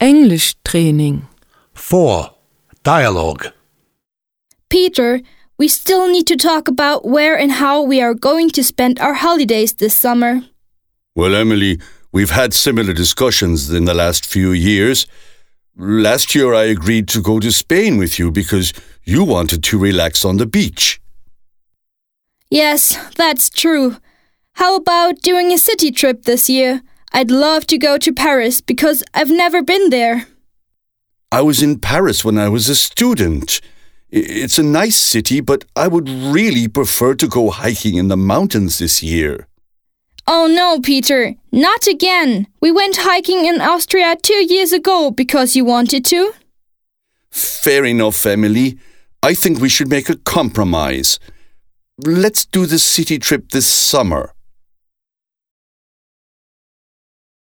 Englischtraining. 4. Dialogue. Peter, we still need to talk about where and how we are going to spend our holidays this summer. Well, Emily, we've had similar discussions in the last few years. Last year I agreed to go to Spain with you because you wanted to relax on the beach. Yes, that's true. How about doing a city trip this year? I'd love to go to Paris because I've never been there. I was in Paris when I was a student. It's a nice city, but I would really prefer to go hiking in the mountains this year. Oh no, Peter, not again. We went hiking in Austria 2 years ago because you wanted to. Fair enough, Emily. I think we should make a compromise. Let's do the city trip this summer.